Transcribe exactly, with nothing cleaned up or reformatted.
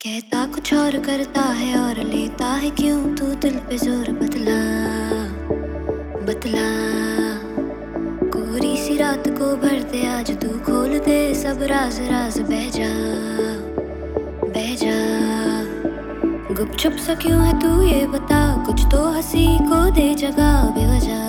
कहता कुछ और करता है और लेता है क्यों तू दिल पे जोर, बतला बतला। कोरी सी रात को भर दे आज तू, खोल दे सब राज राज, बह जा बह जा। गुपचुप सा क्यों है तू ये बता, कुछ तो हंसी को दे जगह बेवजह।